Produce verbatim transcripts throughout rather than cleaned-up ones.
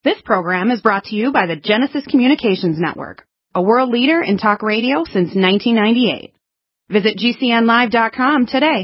This program is brought to you by the Genesis Communications Network, a world leader in talk radio since nineteen ninety-eight. Visit G C N live dot com today.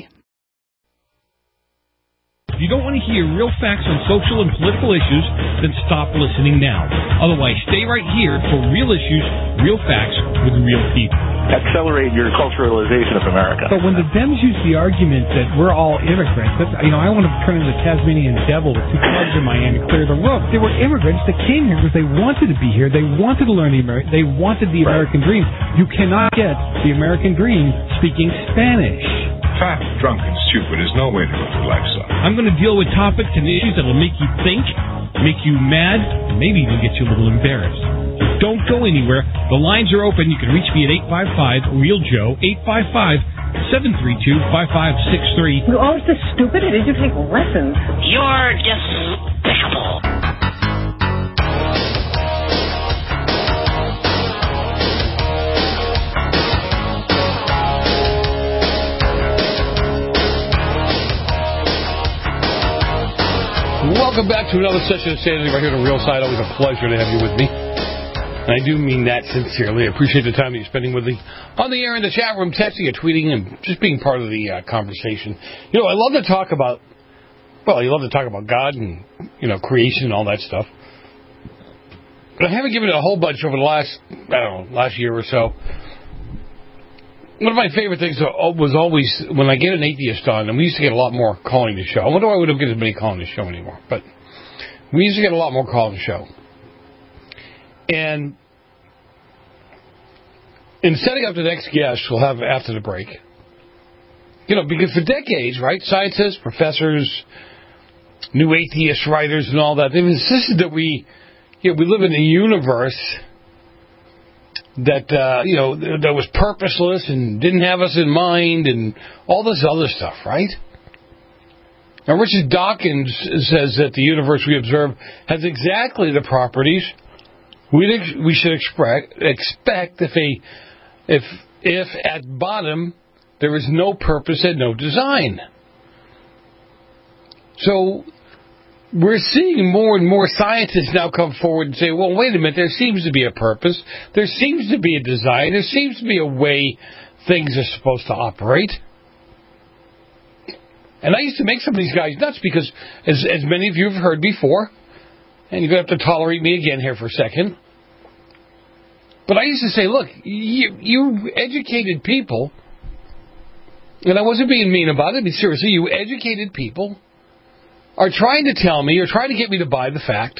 If you don't want to hear real facts on social and political issues, then stop listening now. Otherwise, stay right here for real issues, real facts with real people. Accelerate your culturalization of America. But when the Dems use the argument that we're all immigrants, that's, you know, I want to turn into the Tasmanian devil with two clubs in my hand and clear the roof. They were immigrants that came here because they wanted to be here. They wanted to learn the American. They wanted the American right. dream. You cannot get the American dream speaking Spanish. Fat, drunk, and stupid is no way to live your life, son. I'm going to deal with topics and issues that will make you think, make you mad, and maybe even get you a little embarrassed. Don't go anywhere. The lines are open. You can reach me at eight five five, real Joe, eight five five, seven three two, five five six three. You're always this stupid, or did you take lessons? You're despicable. Welcome back to another session of Sanity right here on the Real Side. Always a pleasure to have you with me. And I do mean that sincerely. I appreciate the time that you're spending with me on the air, in the chat room, texting and tweeting, and just being part of the uh, conversation. You know, I love to talk about, well, you love to talk about God and, you know, creation and all that stuff. But I haven't given it a whole bunch over the last, I don't know, last year or so. One of my favorite things was always when I get an atheist on, and we used to get a lot more calling the show. I wonder why we don't get as many calling the show anymore. But we used to get a lot more calling the show. And in setting up the next guest, we'll have after the break. You know, because for decades, right, scientists, professors, new atheist writers and all that, they've insisted that we, you know, we live in a universe that, uh, you know, that was purposeless and didn't have us in mind and all this other stuff, right? Now, Richard Dawkins says that the universe we observe has exactly the properties we'd, we should expect, expect if, a, if, if at bottom there is no purpose and no design. So we're seeing more and more scientists now come forward and say, well, wait a minute, there seems to be a purpose. There seems to be a design. There seems to be a way things are supposed to operate. And I used to make some of these guys nuts because, as, as many of you have heard before, and you're going to have to tolerate me again here for a second, but I used to say, look, you, you educated people, and I wasn't being mean about it, but seriously, you educated people are trying to tell me, or trying to get me to buy the fact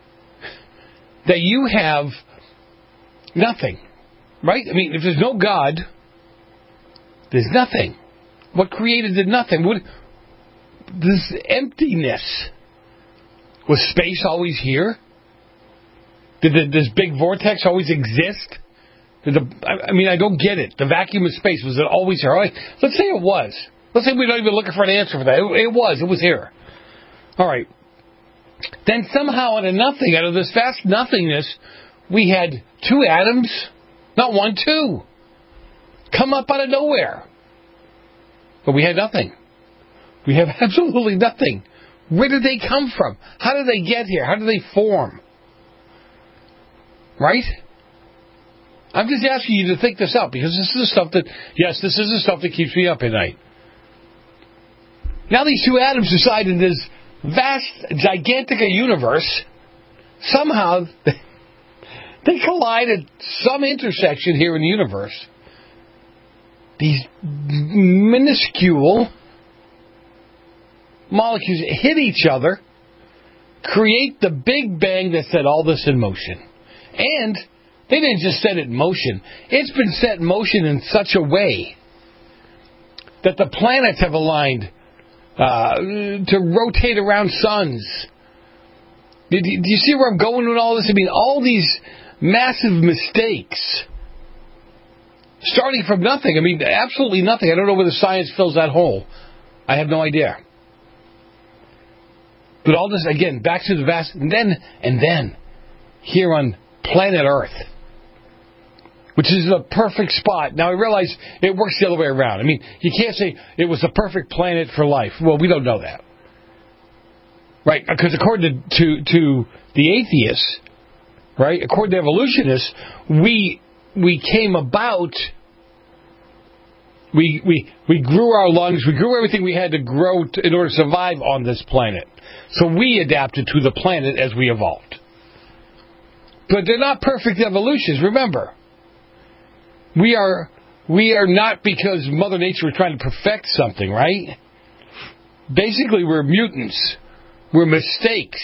that you have nothing, right? I mean, if there's no God, there's nothing. What created the nothing? What, this emptiness. Was space always here? Did the, this big vortex always exist? Did the, I, I mean, I don't get it. The vacuum of space, was it always here? Right, let's say it was. Let's say we're not even looking for an answer for that. It, it was. It was here. All right. Then somehow out of nothing, out of this vast nothingness, we had two atoms, not one, two, come up out of nowhere. But we had nothing. We have absolutely nothing. Where did they come from? How did they get here? How did they form? Right? I'm just asking you to think this out, because this is the stuff that, yes, this is the stuff that keeps me up at night. Now these two atoms decide in this vast, gigantic universe, somehow they collide at some intersection here in the universe. These minuscule molecules hit each other, create the Big Bang that set all this in motion. And they didn't just set it in motion. It's been set in motion in such a way that the planets have aligned uh, to rotate around suns. Do you see where I'm going with all this? I mean, all these massive mistakes, starting from nothing. I mean, absolutely nothing. I don't know whether science fills that hole. I have no idea. But all this, again, back to the vast, and then, and then, here on planet Earth, which is a perfect spot. Now, I realize it works the other way around. I mean, you can't say it was the perfect planet for life. Well, we don't know that. Right, because according to, to, to the atheists, right, according to evolutionists, we we came about, we we we grew our lungs, we grew everything we had to grow to, in order to survive on this planet. So we adapted to the planet as we evolved. But they're not perfect evolutions, remember. We are we are not because Mother Nature was trying to perfect something, right? Basically, we're mutants. We're mistakes.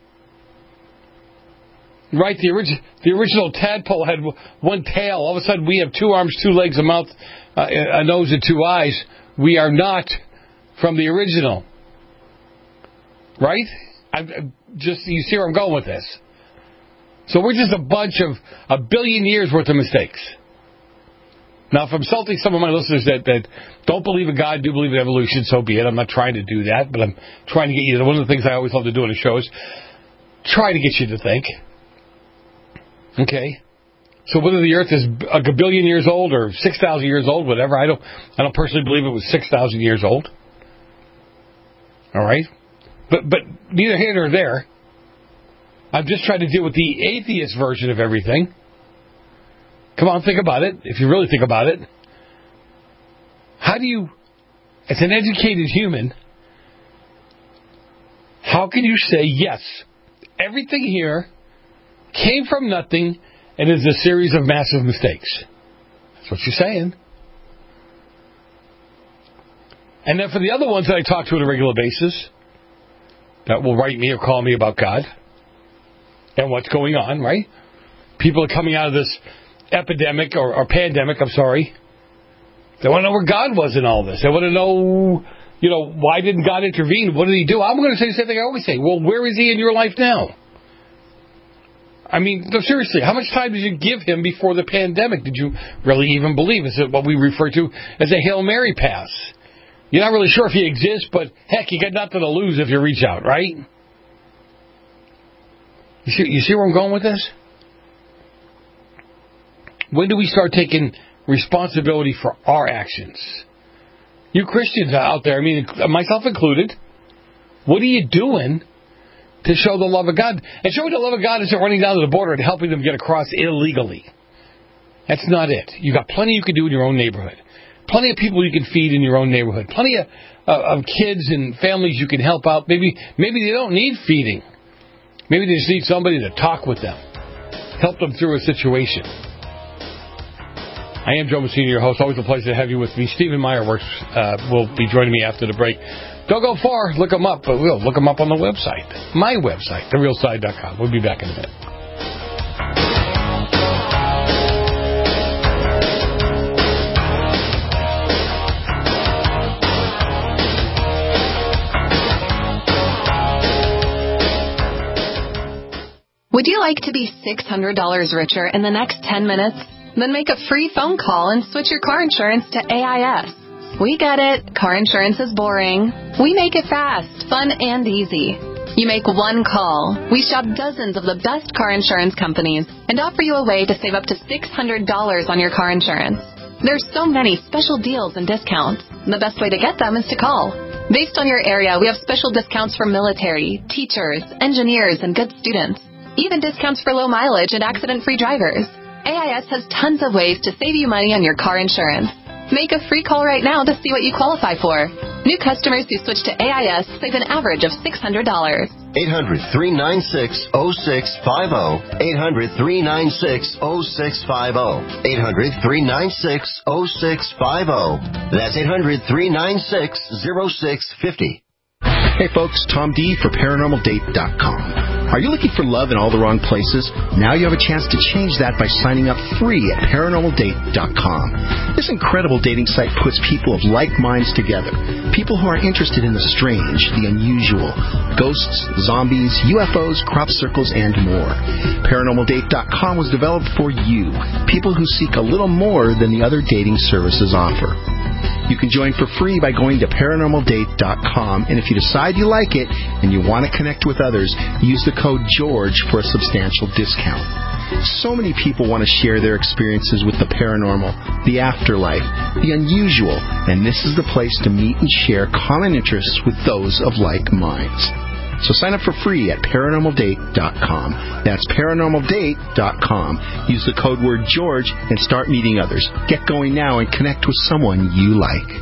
Right? The, orig- the original tadpole had one tail. All of a sudden, we have two arms, two legs, a mouth, uh, a nose, and two eyes. We are not from the original. Right? I, I just you see where I'm going with this. So we're just a bunch of a billion years worth of mistakes. Now, if I'm insulting some of my listeners that, that don't believe in God, do believe in evolution, so be it. I'm not trying to do that, but I'm trying to get you to... One of the things I always love to do on the show is try to get you to think. Okay? So whether the Earth is a billion years old or six thousand years old, whatever, I don't I don't personally believe it was six thousand years old. All right? But, but neither here nor there. I'm just trying to deal with the atheist version of everything. Come on, think about it. If you really think about it. How do you, as an educated human, how can you say, yes, everything here came from nothing and is a series of massive mistakes? That's what you're saying. And then for the other ones that I talk to on a regular basis, that will write me or call me about God and what's going on, right? People are coming out of this epidemic or, or pandemic, I'm sorry. They want to know where God was in all this. They want to know, you know, why didn't God intervene? What did he do? I'm going to say the same thing I always say. Well, where is he in your life now? I mean, no, seriously, how much time did you give him before the pandemic? Did you really even believe? Is it what we refer to as a Hail Mary pass? You're not really sure if he exists, but heck, you got nothing to lose if you reach out, right? You see, you see where I'm going with this? When do we start taking responsibility for our actions? You Christians out there, I mean, myself included, what are you doing to show the love of God? And showing the love of God isn't running down to the border and helping them get across illegally. That's not it. You've got plenty you can do in your own neighborhood. Plenty of people you can feed in your own neighborhood. Plenty of, uh, of kids and families you can help out. Maybe, maybe they don't need feeding. Maybe they just need somebody to talk with them. Help them through a situation. I am Joe Messina, your host. Always a pleasure to have you with me. Stephen Meyerworks uh, will be joining me after the break. Don't go far. Look them up. But we'll look them up on the website. My website, the real side dot com. We'll be back in a minute. Would you like to be six hundred dollars richer in the next ten minutes? Then make a free phone call and switch your car insurance to A I S. We get it. Car insurance is boring. We make it fast, fun, and easy. You make one call. We shop dozens of the best car insurance companies and offer you a way to save up to six hundred dollars on your car insurance. There's so many special deals and discounts. The best way to get them is to call. Based on your area, we have special discounts for military, teachers, engineers, and good students. Even discounts for low mileage and accident-free drivers. A I S has tons of ways to save you money on your car insurance. Make a free call right now to see what you qualify for. New customers who switch to A I S save an average of six hundred dollars. eight hundred, three nine six, oh six five oh. eight hundred, three nine six, oh six five oh. eight hundred, three nine six, oh six five oh. That's eight hundred, three nine six, oh six five oh. Hey folks, Tom D for Paranormal Date dot com. Are you looking for love in all the wrong places? Now you have a chance to change that by signing up free at Paranormal Date dot com. This incredible dating site puts people of like minds together. People who are interested in the strange, the unusual, ghosts, zombies, U F Os, crop circles, and more. Paranormal Date dot com was developed for you, people who seek a little more than the other dating services offer. You can join for free by going to Paranormal Date dot com, and if you decide you like it and you want to connect with others, use the code GEORGE for a substantial discount. So many people want to share their experiences with the paranormal, the afterlife, the unusual, and this is the place to meet and share common interests with those of like minds. So sign up for free at paranormal date dot com. That's paranormal date dot com. Use the code word George and start meeting others. Get going now and connect with someone you like.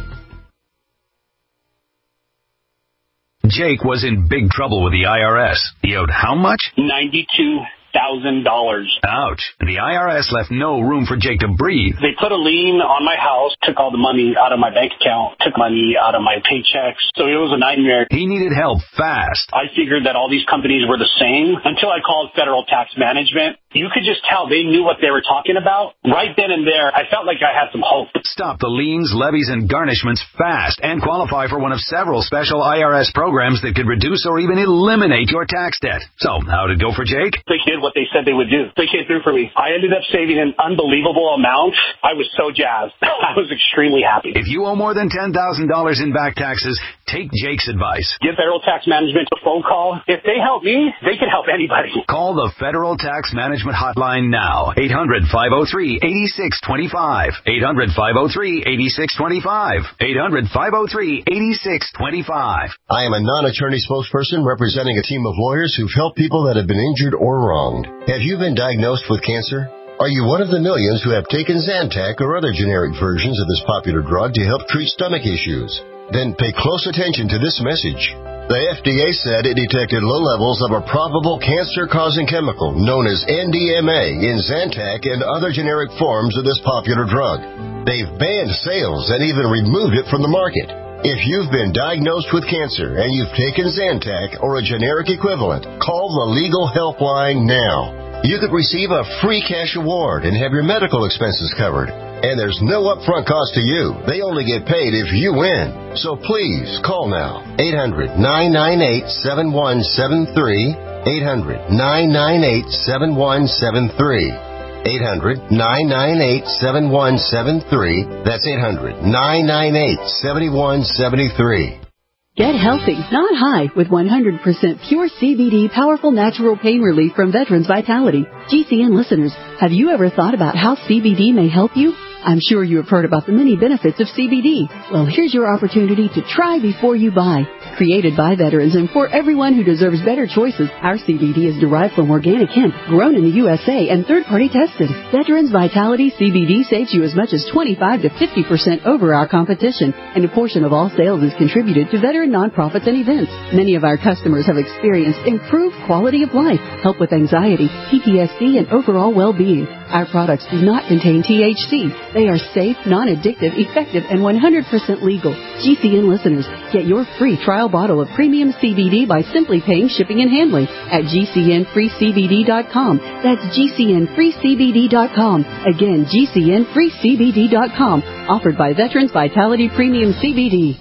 Jake was in big trouble with the I R S. He owed how much? ninety-two thousand dollars. Ouch. The I R S left no room for Jake to breathe. They put a lien on my house, took all the money out of my bank account, took money out of my paychecks. So it was a nightmare. He needed help fast. I figured that all these companies were the same until I called Federal Tax Management. You could just tell they knew what they were talking about. Right then and there, I felt like I had some hope. Stop the liens, levies, and garnishments fast and qualify for one of several special I R S programs that could reduce or even eliminate your tax debt. So, how did it go for Jake? They did what they said they would do. They came through for me. I ended up saving an unbelievable amount. I was so jazzed. I was extremely happy. If you owe more than ten thousand dollars in back taxes, take Jake's advice. Give Federal Tax Management a phone call. If they help me, they can help anybody. Call the Federal Tax Management Hotline now. eight hundred, five oh three, eight six two five. eight hundred, five oh three, eight six two five. eight hundred, five oh three, eight six two five. I am a non-attorney spokesperson representing a team of lawyers who've helped people that have been injured or wronged. Have you been diagnosed with cancer? Are you one of the millions who have taken Zantac or other generic versions of this popular drug to help treat stomach issues? Then pay close attention to this message. The F D A said it detected low levels of a probable cancer-causing chemical known as N D M A in Zantac and other generic forms of this popular drug. They've banned sales and even removed it from the market. If you've been diagnosed with cancer and you've taken Zantac or a generic equivalent, call the Legal Helpline now. You could receive a free cash award and have your medical expenses covered. And there's no upfront cost to you. They only get paid if you win. So please, call now. eight hundred, nine nine eight, seven one seven three. eight hundred, nine nine eight, seven one seven three. eight hundred, nine nine eight, seven one seven three. That's eight hundred, nine nine eight, seven one seven three. Get healthy, not high, with one hundred percent pure C B D powerful natural pain relief from Veterans Vitality. G C N listeners, have you ever thought about how C B D may help you? I'm sure you have heard about the many benefits of C B D. Well, here's your opportunity to try before you buy. Created by veterans and for everyone who deserves better choices, our C B D is derived from organic hemp, grown in the U S A, and third-party tested. Veterans Vitality C B D saves you as much as twenty-five to fifty percent over our competition, and a portion of all sales is contributed to veteran nonprofits and events. Many of our customers have experienced improved quality of life, help with anxiety, P T S D, and overall well-being. Our products do not contain T H C. They are safe, non-addictive, effective, and one hundred percent legal. G C N listeners, get your free trial bottle of premium C B D by simply paying shipping and handling at G C N free C B D dot com. That's G C N free C B D dot com. Again, G C N free C B D dot com. Offered by Veterans Vitality Premium C B D.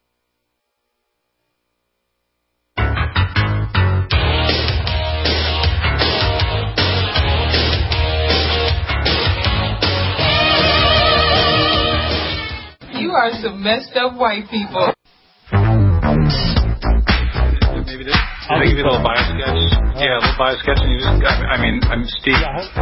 You are some messed up white people. Maybe this. I'll give you a little bio sketch. Yeah, a little bio sketch, and you just. I mean, I'm Steve.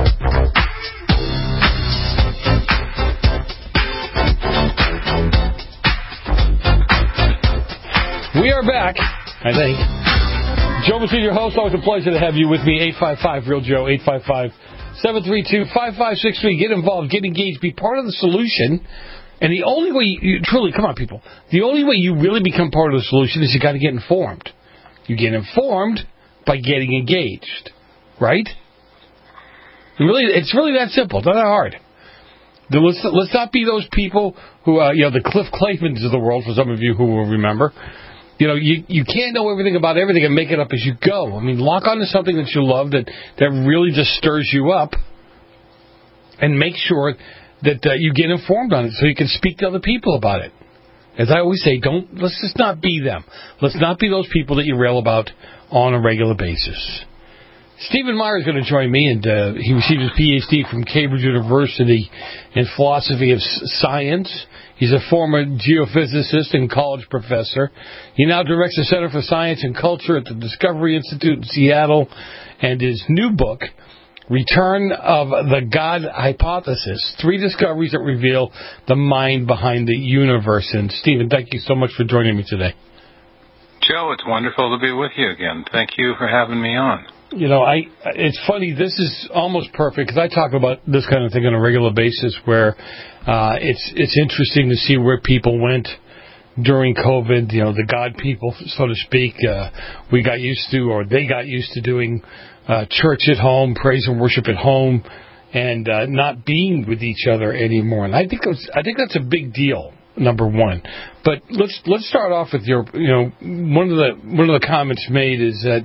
We are back, I think. Joe Messina, your host. Always a pleasure to have you with me. eight five five real Joe. eight five five, seven three two, five five six three. Get involved. Get engaged. Be part of the solution. And the only way, you, truly, come on, people. The only way you really become part of the solution is you got to get informed. You get informed by getting engaged, right? And really, it's really that simple. It's not that hard. The, let's, let's not be those people who, uh, you know, the Cliff Clavins of the world. For some of you who will remember, you know, you you can't know everything about everything and make it up as you go. I mean, lock onto something that you love that that really just stirs you up, and make sure that uh, you get informed on it so you can speak to other people about it. As I always say, don't let's just not be them. Let's not be those people that you rail about on a regular basis. Stephen Meyer is going to join me, and uh, he received his P H D from Cambridge University in philosophy of science. He's a former geophysicist and college professor. He now directs the Center for Science and Culture at the Discovery Institute in Seattle, and his new book, Return of the God Hypothesis, three discoveries that reveal the mind behind the universe. And Stephen, thank you so much for joining me today. Joe, it's wonderful to be with you again. Thank you for having me on. You know, I it's funny, this is almost perfect, because I talk about this kind of thing on a regular basis, where uh, it's it's interesting to see where people went during COVID. You know, the God people, so to speak, uh, we got used to, or they got used to doing uh, church at home, praise and worship at home, and uh, not being with each other anymore. And I think it's, I think that's a big deal. Number one, but let's let's start off with your, you know, one of the one of the comments made is that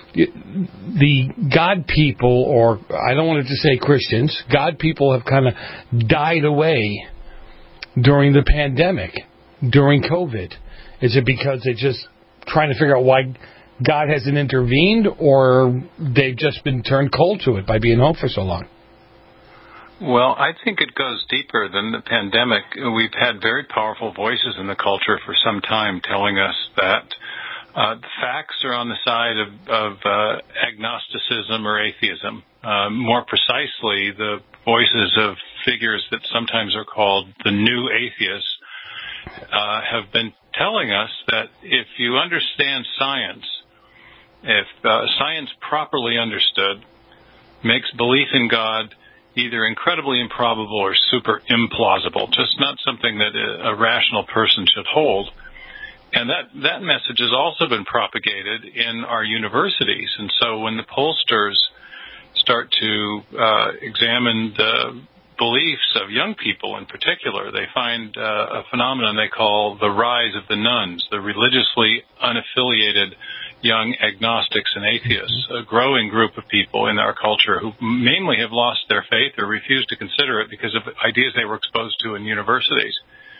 the God people, or I don't want to just say Christians, God people have kind of died away during the pandemic, during COVID. Is it because they're just trying to figure out why God hasn't intervened, or they've just been turned cold to it by being home for so long? Well, I think it goes deeper than the pandemic. We've had very powerful voices in the culture for some time telling us that uh, the facts are on the side of, of uh, agnosticism or atheism. Uh, more precisely, the voices of figures that sometimes are called the new atheists uh, have been telling us that if you understand science, if uh, science properly understood makes belief in God either incredibly improbable or super implausible, just not something that a, a rational person should hold. And that, that message has also been propagated in our universities. And so when the pollsters start to uh, examine the beliefs of young people in particular, they find uh, a phenomenon they call the rise of the nuns, the religiously unaffiliated young agnostics and atheists, a growing group of people in our culture who mainly have lost their faith or refuse to consider it because of ideas they were exposed to in universities.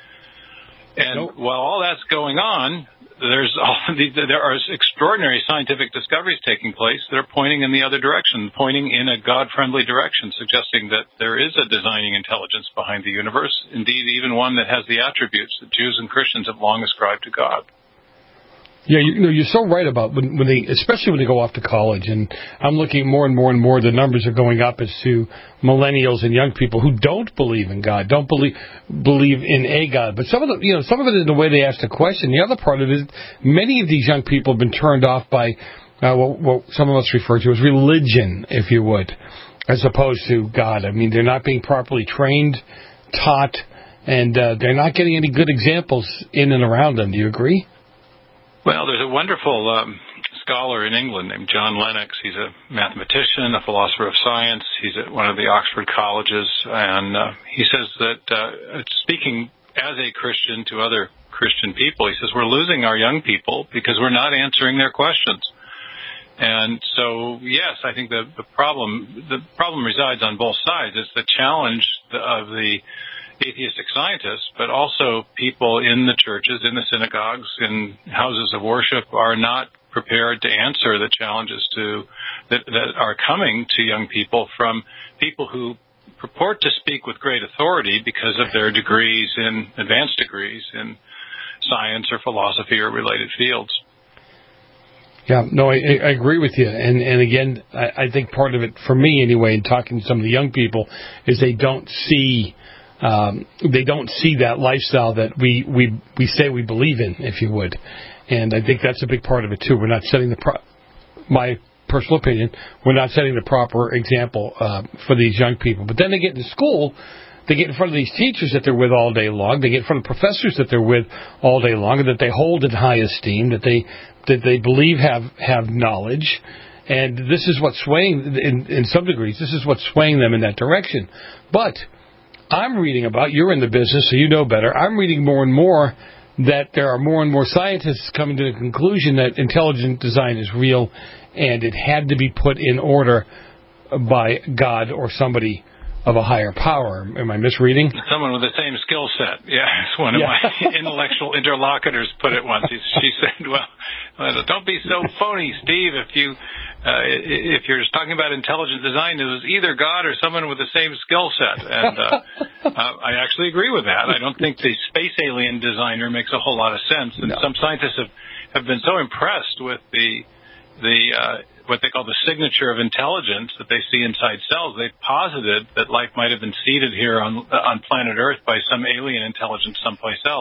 And nope. while all that's going on, there's all the, there are extraordinary scientific discoveries taking place that are pointing in the other direction, pointing in a God-friendly direction, suggesting that there is a designing intelligence behind the universe, indeed even one that has the attributes that Jews and Christians have long ascribed to God. Yeah, you know, you're so right about when, when they, especially when they go off to college. And I'm looking more and more and more, the numbers are going up as to millennials and young people who don't believe in God, don't believe believe in a God. But some of the, you know, some of it is the way they ask the question. The other part of it is many of these young people have been turned off by uh, what, what some of us refer to as religion, if you would, as opposed to God. I mean, they're not being properly trained, taught, and uh, they're not getting any good examples in and around them. Do you agree? Well, there's a wonderful um, scholar in England named John Lennox. He's a mathematician, a philosopher of science. He's at one of the Oxford colleges, and uh, he says that, uh, speaking as a Christian to other Christian people, he says, we're losing our young people because we're not answering their questions. And so, yes, I think the, the problem the problem resides on both sides. It's the challenge of the atheistic scientists, but also people in the churches, in the synagogues, in houses of worship are not prepared to answer the challenges to that, that are coming to young people from people who purport to speak with great authority because of their degrees in advanced degrees in science or philosophy or related fields. Yeah, no, I, I agree with you. And, and again, I, I think part of it, for me anyway, in talking to some of the young people, is they don't see Um, they don't see that lifestyle that we, we, we say we believe in, if you would. And I think that's a big part of it, too. We're not setting the, pro- my personal opinion, we're not setting the proper example uh, for these young people. But then they get into school, they get in front of these teachers that they're with all day long, they get in front of professors that they're with all day long, and that they hold in high esteem, that they that they believe have, have knowledge. And this is what's swaying, in, in some degrees, this is what's swaying them in that direction. But I'm reading about, you're in the business, so you know better, I'm reading more and more that there are more and more scientists coming to the conclusion that intelligent design is real and it had to be put in order by God or somebody of a higher power. Am I misreading? Someone with the same skill set. Yeah, as one of yeah. my intellectual interlocutors put it once. She said, well, don't be so phony, Steve. If you uh, if you're just talking about intelligent design, it was either God or someone with the same skill set. And uh, uh, I actually agree with that. I don't think the space alien designer makes a whole lot of sense. And no. some scientists have, have been so impressed with the the uh, what they call the signature of intelligence that they see inside cells. They've posited that life might have been seeded here on on planet Earth by some alien intelligence someplace else.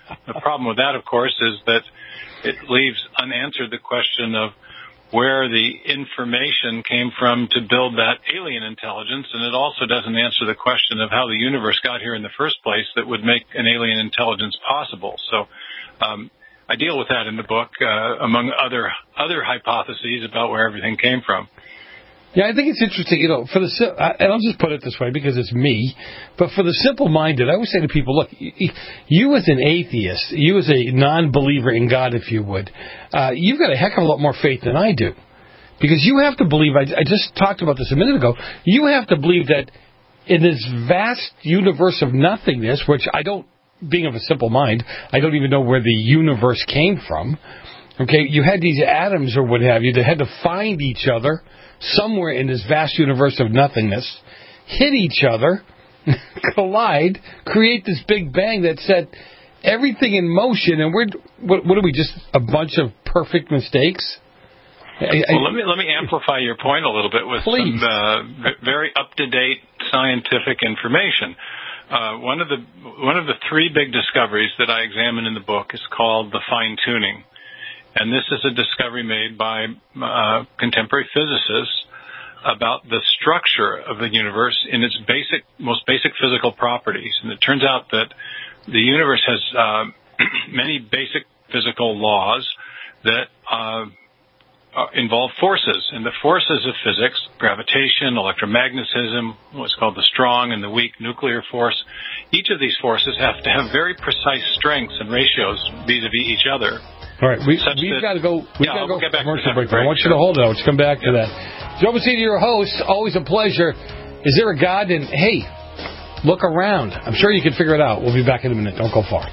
The problem with that, of course, is that it leaves unanswered the question of where the information came from to build that alien intelligence, and it also doesn't answer the question of how the universe got here in the first place that would make an alien intelligence possible. So um, I deal with that in the book, uh, among other other hypotheses about where everything came from. Yeah, I think it's interesting, you know, for the, and I'll just put it this way because it's me, but for the simple-minded, I always say to people, look, you as an atheist, you as a non-believer in God, if you would, uh, you've got a heck of a lot more faith than I do. Because you have to believe, I, I just talked about this a minute ago, you have to believe that in this vast universe of nothingness, which I don't, being of a simple mind, I don't even know where the universe came from, okay, you had these atoms or what have you that had to find each other somewhere in this vast universe of nothingness, hit each other, collide, create this big bang that set everything in motion, and we're, what, what are we, just a bunch of perfect mistakes? I, I, well, let me let me amplify your point a little bit with please. some uh, very up-to-date scientific information. Uh, one of the one of the three big discoveries that I examine in the book is called the fine-tuning. And this is a discovery made by uh, contemporary physicists about the structure of the universe in its basic, most basic physical properties. And it turns out that the universe has uh, many basic physical laws that uh, involve forces. And the forces of physics, gravitation, electromagnetism, what's called the strong and the weak nuclear force, each of these forces have to have very precise strengths and ratios vis-a-vis each other. All right, we, we've got to go. We've yeah, got to go we'll get back commercial to break. I want you to hold it. I want you to come back yeah. to that. Joe Messina, your host. Always a pleasure. Is there a God? And hey, look around. I'm sure you can figure it out. We'll be back in a minute. Don't go far.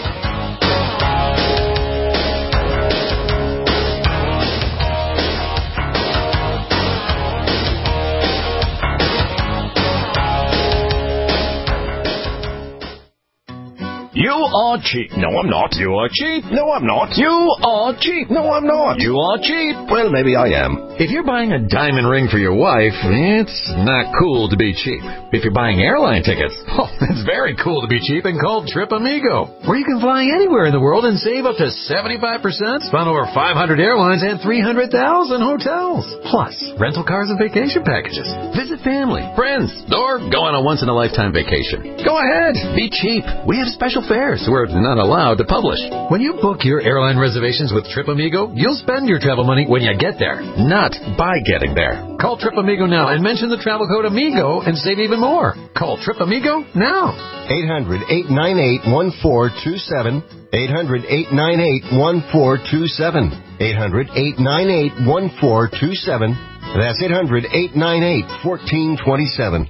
You are cheap. No, I'm not. You are cheap. No, I'm not. You are cheap. No, I'm not. You are cheap. Well, maybe I am. If you're buying a diamond ring for your wife, it's not cool to be cheap. If you're buying airline tickets, oh, it's very cool to be cheap and called Trip Amigo, where you can fly anywhere in the world and save up to seventy-five percent on over five hundred airlines and three hundred thousand hotels. Plus, rental cars and vacation packages. Visit family, friends, or go on a once-in-a-lifetime vacation. Go ahead. Be cheap. We have special fares we're not allowed to publish. When you book your airline reservations with Trip Amigo, you'll spend your travel money when you get there, not by getting there. Call Trip Amigo now and mention the travel code AMIGO and save even more. Call Trip Amigo now. eight hundred, eight nine eight, one four two seven. eight hundred, eight nine eight, one four two seven. eight hundred, eight nine eight, one four two seven. That's eight hundred, eight nine eight, one four two seven.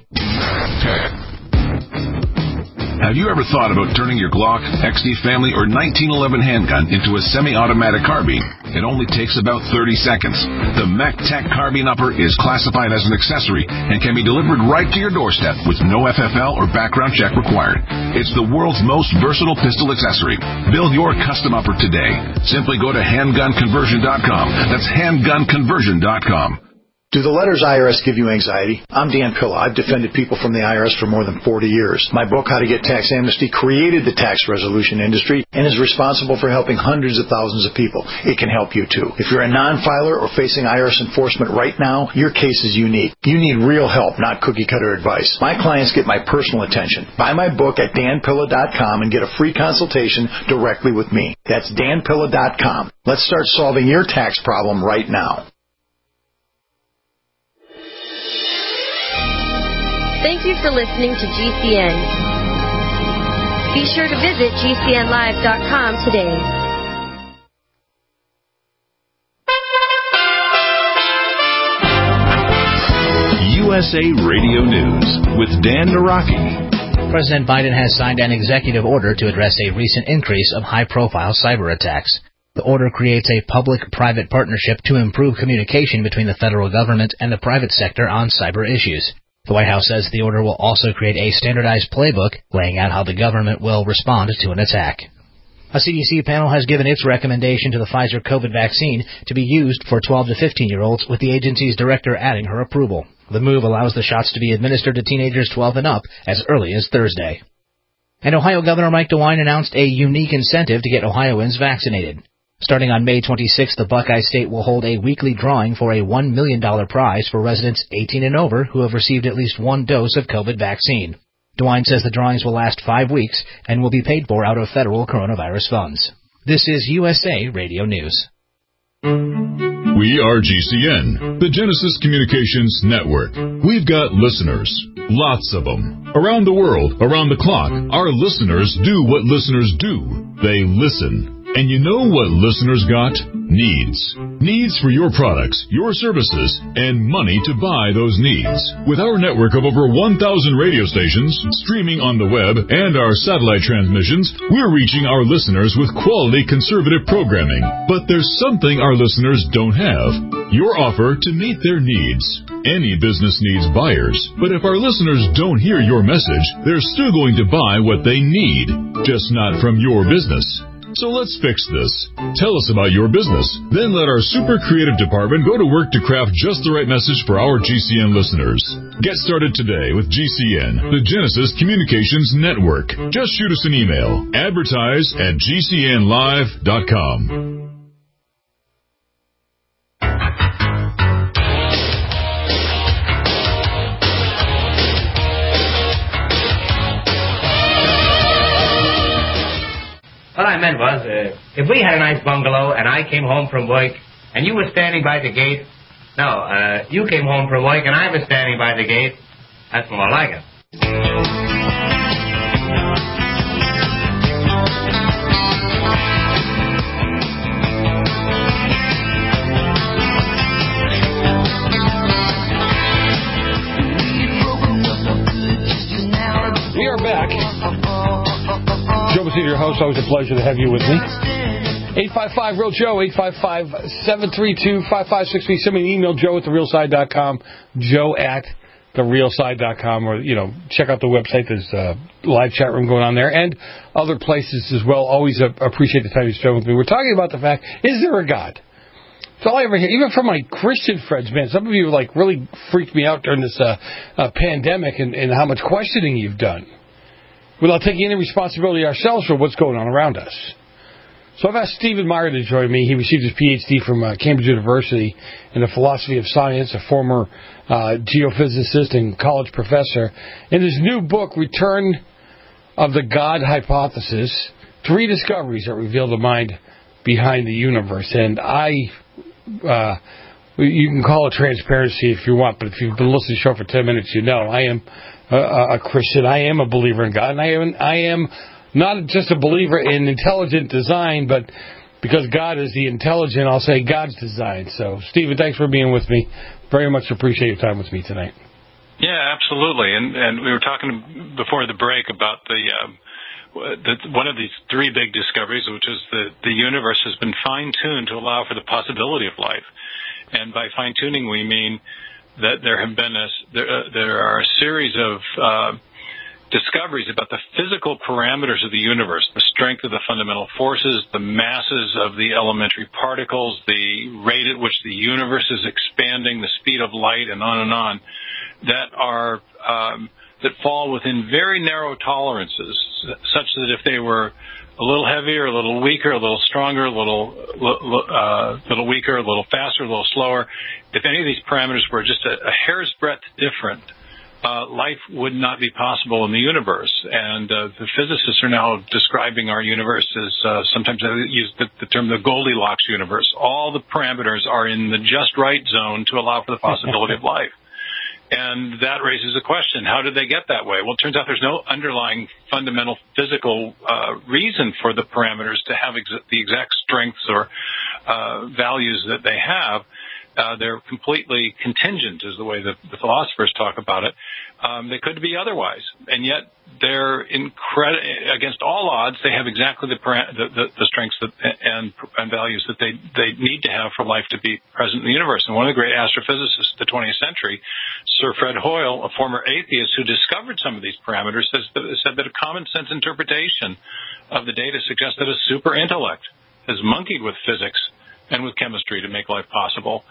Have you ever thought about turning your Glock, X D Family, or nineteen eleven handgun into a semi-automatic carbine? It only takes about thirty seconds. The MacTac Carbine Upper is classified as an accessory and can be delivered right to your doorstep with no F F L or background check required. It's the world's most versatile pistol accessory. Build your custom upper today. Simply go to handgun conversion dot com. That's handgun conversion dot com. Do the letters I R S give you anxiety? I'm Dan Pilla. I've defended people from the I R S for more than forty years. My book, How to Get Tax Amnesty, created the tax resolution industry and is responsible for helping hundreds of thousands of people. It can help you, too. If you're a non-filer or facing I R S enforcement right now, your case is unique. You need real help, not cookie-cutter advice. My clients get my personal attention. Buy my book at dan pilla dot com and get a free consultation directly with me. That's dan pilla dot com. Let's start solving your tax problem right now. Thank you for listening to G C N. Be sure to visit G C N live dot com today. U S A Radio News with Dan Naraki. President Biden has signed an executive order to address a recent increase of high-profile cyber attacks. The order creates a public-private partnership to improve communication between the federal government and the private sector on cyber issues. The White House says the order will also create a standardized playbook laying out how the government will respond to an attack. A C D C panel has given its recommendation to the Pfizer COVID vaccine to be used for twelve to fifteen-year-olds, with the agency's director adding her approval. The move allows the shots to be administered to teenagers twelve and up as early as Thursday. And Ohio Governor Mike DeWine announced a unique incentive to get Ohioans vaccinated. Starting on May twenty-sixth, the Buckeye State will hold a weekly drawing for a one million dollars prize for residents eighteen and over who have received at least one dose of COVID vaccine. DeWine says the drawings will last five weeks and will be paid for out of federal coronavirus funds. This is U S A Radio News. We are G C N, the Genesis Communications Network. We've got listeners, lots of them. Around the world, around the clock, our listeners do what listeners do. They listen. And you know what listeners got? Needs. Needs for your products, your services, and money to buy those needs. With our network of over one thousand radio stations, streaming on the web, and our satellite transmissions, we're reaching our listeners with quality conservative programming. But there's something our listeners don't have. Your offer to meet their needs. Any business needs buyers, but if our listeners don't hear your message, they're still going to buy what they need, just not from your business. So let's fix this. Tell us about your business. Then let our super creative department go to work to craft just the right message for our G C N listeners. Get started today with G C N, the Genesis Communications Network. Just shoot us an email. Advertise at G C N live dot com. What I meant was, uh, if we had a nice bungalow and I came home from work and you were standing by the gate, no, uh, you came home from work and I was standing by the gate, that's more like it. We are back. Joe Messina, your host. Always a pleasure to have you with me. eight five five, real Joe, eight five five, seven three two, five five six three. Send me an email, joe at the real side dot com, joe at the real side dot com, or, you know, check out the website. There's a live chat room going on there and other places as well. Always appreciate the time you spend with me. We're talking about the fact, is there a God? That's all I ever hear, even from my Christian friends, man. Some of you, like, really freaked me out during this uh, uh, pandemic and, and how much questioning you've done, without taking any responsibility ourselves for what's going on around us. So I've asked Stephen Meyer to join me. He received his P H D from uh, Cambridge University in the philosophy of science, a former uh, geophysicist and college professor. In his new book, Return of the God Hypothesis, three discoveries that reveal the mind behind the universe. And I, uh, you can call it transparency if you want, but if you've been listening to the show for ten minutes, you know I am a, a Christian. I am a believer in God, and I am, I am not just a believer in intelligent design, but because God is the intelligent, I'll say God's design. So, Stephen, thanks for being with me. Very much appreciate your time with me tonight. Yeah, absolutely. And and we were talking before the break about the, um, the one of these three big discoveries, which is that the universe has been fine-tuned to allow for the possibility of life. And by fine-tuning, we mean that there have been a, there, uh, there are a series of uh, discoveries about the physical parameters of the universe, the strength of the fundamental forces, the masses of the elementary particles, the rate at which the universe is expanding, the speed of light, and on and on, that are um, that fall within very narrow tolerances, such that if they were a little heavier, a little weaker, a little stronger, a little uh, little weaker, a little faster, a little slower, if any of these parameters were just a, a hair's breadth different, uh, life would not be possible in the universe. And uh, the physicists are now describing our universe as uh, sometimes they use the, the term the Goldilocks universe. All the parameters are in the just right zone to allow for the possibility of life. And that raises a question. How did they get that way? Well, it turns out there's no underlying fundamental physical uh, reason for the parameters to have ex- the exact strengths or uh, values that they have. Uh, they're completely contingent, is the way the, the philosophers talk about it. Um, they could be otherwise. And yet they're incredi- against all odds, they have exactly the, para- the, the, the strengths that, and, and values that they, they need to have for life to be present in the universe. And one of the great astrophysicists of the twentieth century, Sir Fred Hoyle, a former atheist who discovered some of these parameters, says that, said that a common sense interpretation of the data suggests that a super intellect has monkeyed with physics and with chemistry to make life possible.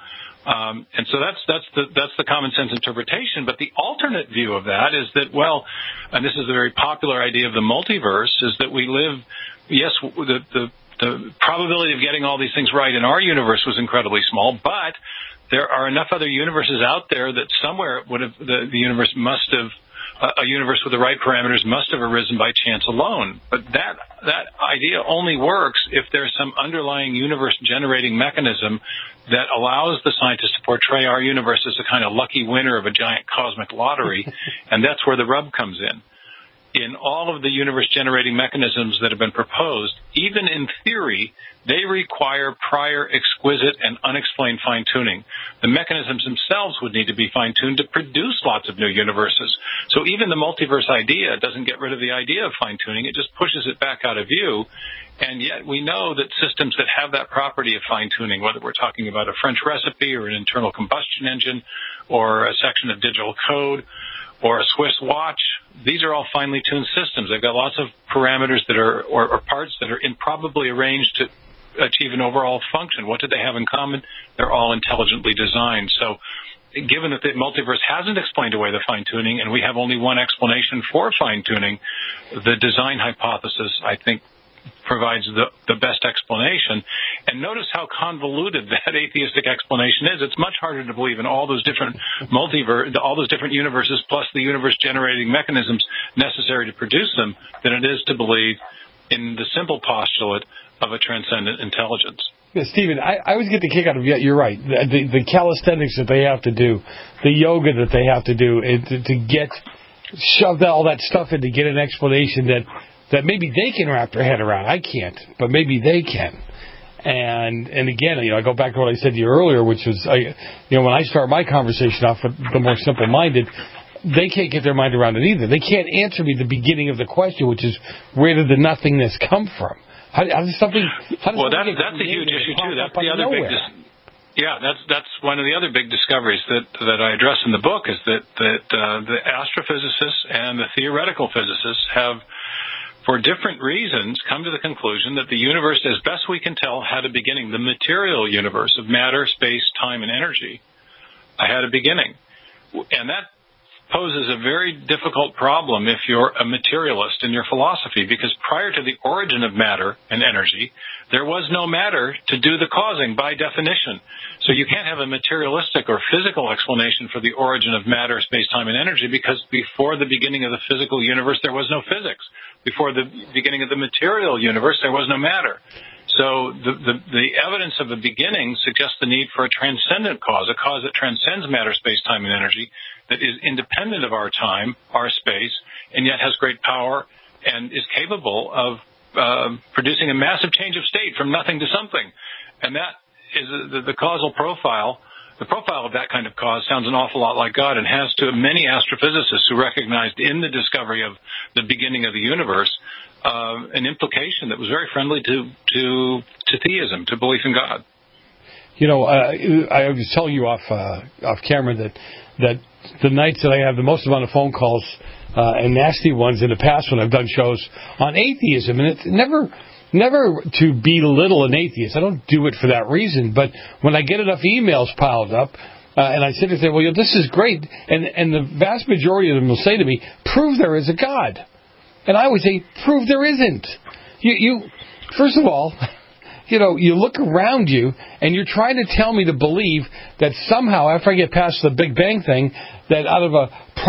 Um, and so that's that's the that's the common sense interpretation. But the alternate view of that is that, well, and this is a very popular idea of the multiverse, is that we live. Yes, the the, the probability of getting all these things right in our universe was incredibly small, but there are enough other universes out there that somewhere would have the, the universe must have. A universe with the right parameters must have arisen by chance alone. But that that idea only works if there's some underlying universe-generating mechanism that allows the scientists to portray our universe as a kind of lucky winner of a giant cosmic lottery, and that's where the rub comes in. In all of the universe-generating mechanisms that have been proposed, even in theory, they require prior exquisite and unexplained fine-tuning. The mechanisms themselves would need to be fine-tuned to produce lots of new universes. So even the multiverse idea doesn't get rid of the idea of fine-tuning. It just pushes it back out of view. And yet we know that systems that have that property of fine-tuning, whether we're talking about a French recipe or an internal combustion engine or a section of digital code, or a Swiss watch, these are all finely tuned systems. They've got lots of parameters that are, or, or parts that are improbably arranged to achieve an overall function. What do they have in common? They're all intelligently designed. So given that the multiverse hasn't explained away the fine-tuning, and we have only one explanation for fine-tuning, the design hypothesis, I think, provides the, the best explanation. And notice how convoluted that atheistic explanation is. It's much harder to believe in all those different multiverse, all those different universes, plus the universe-generating mechanisms necessary to produce them, than it is to believe in the simple postulate of a transcendent intelligence. Yeah, Stephen, I, I always get the kick out of, yeah, you're right, the, the, the calisthenics that they have to do, the yoga that they have to do, and to, to get, shove that, all that stuff in to get an explanation that that maybe they can wrap their head around. I can't, but maybe they can. And and again, you know, I go back to what I said to you earlier, which was, I, you know, when I start my conversation off with the more simple-minded, they can't get their mind around it either. They can't answer me the beginning of the question, which is, where did the nothingness come from? How, how does something? How does well, something that's that's a huge issue too. That's the other big. Dis- yeah, that's that's one of the other big discoveries that that I address in the book, is that that uh, the astrophysicists and the theoretical physicists have, for different reasons, come to the conclusion that the universe, as best we can tell, had a beginning. The material universe of matter, space, time, and energy uh, had a beginning. And that poses a very difficult problem if you're a materialist in your philosophy, because prior to the origin of matter and energy, there was no matter to do the causing by definition. So you can't have a materialistic or physical explanation for the origin of matter, space, time, and energy, because before the beginning of the physical universe, there was no physics. Before the beginning of the material universe, there was no matter. So the, the, the evidence of a beginning suggests the need for a transcendent cause, a cause that transcends matter, space, time, and energy, that is independent of our time, our space, and yet has great power and is capable of uh, producing a massive change of state from nothing to something. And that is the, the causal profile. The profile of that kind of cause sounds an awful lot like God, and has to many astrophysicists who recognized in the discovery of the beginning of the universe uh, an implication that was very friendly to, to to theism, to belief in God. You know, uh, I was telling you off uh, off camera that that the nights that I have the most amount of phone calls uh, and nasty ones in the past when I've done shows on atheism, and it's never. Never to belittle an atheist. I don't do it for that reason. But when I get enough emails piled up, uh, and I sit there and say, well, this is great, and and the vast majority of them will say to me, prove there is a God. And I always say, prove there isn't. You, you first of all, you know, you look around you, and you're trying to tell me to believe that somehow, after I get past the Big Bang thing, that out of a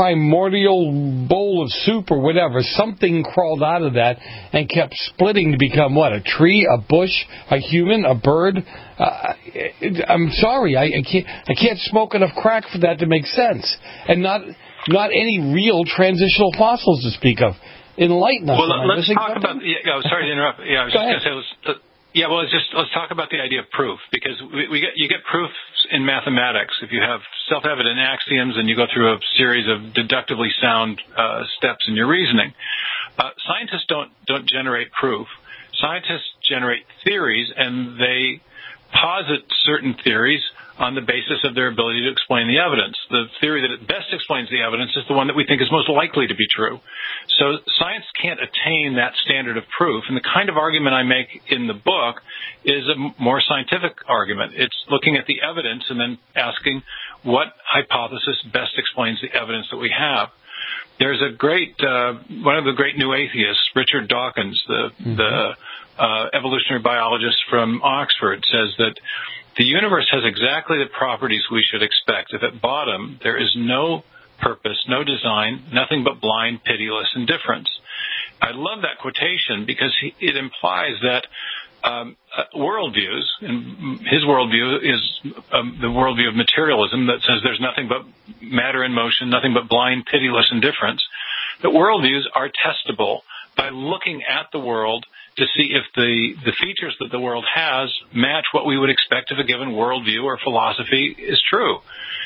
primordial bowl of soup or whatever, something crawled out of that and kept splitting to become what? A tree, a bush, a human, a bird? Uh, I'm sorry, I, I can't. I can't smoke enough crack for that to make sense, and not not any real transitional fossils to speak of. Enlighten us. Well, let's talk about. Yeah, sorry to interrupt. Yeah, I was Go just going to say. Let's, Yeah, well, it's just let's talk about the idea of proof, because we, we get you get proofs in mathematics if you have self-evident axioms and you go through a series of deductively sound uh, steps in your reasoning. Uh, scientists don't don't generate proof. Scientists generate theories, and they posit certain theories on the basis of their ability to explain the evidence. The theory that it best explains the evidence is the one that we think is most likely to be true. So science can't attain that standard of proof. And the kind of argument I make in the book is a more scientific argument. It's looking at the evidence and then asking what hypothesis best explains the evidence that we have. There's a great, uh, one of the great new atheists, Richard Dawkins, the, mm-hmm. the uh, evolutionary biologist from Oxford, says that the universe has exactly the properties we should expect. If at bottom there is no purpose, no design, nothing but blind, pitiless indifference. I love that quotation because he, it implies that um, uh, worldviews, and his worldview is um, the worldview of materialism that says there's nothing but matter in motion, nothing but blind, pitiless indifference, that worldviews are testable by looking at the world to see if the, the features that the world has match what we would expect if a given worldview or philosophy is true.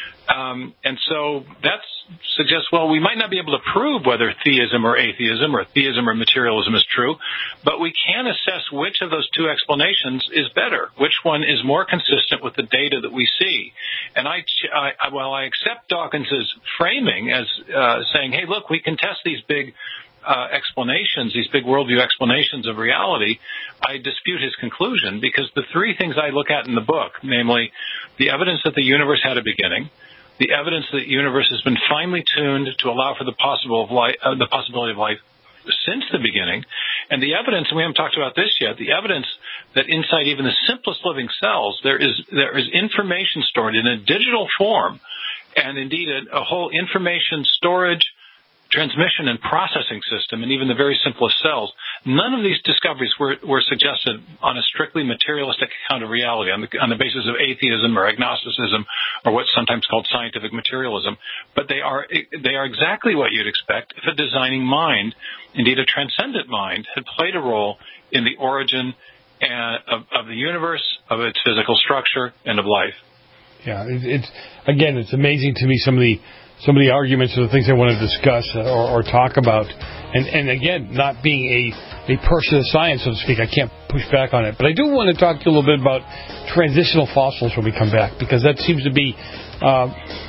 Um, and so that suggests, well, we might not be able to prove whether theism or atheism or theism or materialism is true, but we can assess which of those two explanations is better, which one is more consistent with the data that we see. And I, I while I accept Dawkins's framing as uh, saying, hey, look, we can test these big Uh, explanations, these big worldview explanations of reality, I dispute his conclusion because the three things I look at in the book, namely the evidence that the universe had a beginning, the evidence that the universe has been finely tuned to allow for the possible of life, uh, the possibility of life since the beginning, and the evidence, and we haven't talked about this yet, the evidence that inside even the simplest living cells there is there is information stored in a digital form, and indeed a, a whole information storage, transmission and processing system, and even the very simplest cells. None of these discoveries were, were suggested on a strictly materialistic account of reality, on the, on the basis of atheism or agnosticism or what's sometimes called scientific materialism. But they are they are exactly what you'd expect if a designing mind, indeed a transcendent mind, had played a role in the origin and, of, of the universe, of its physical structure, and of life. Yeah, it, it's again, it's amazing to me some of the some of the arguments or the things I want to discuss or, or talk about. And, and again, not being a, a person of science, so to speak, I can't push back on it. But I do want to talk to you a little bit about transitional fossils when we come back, because that seems to be uh,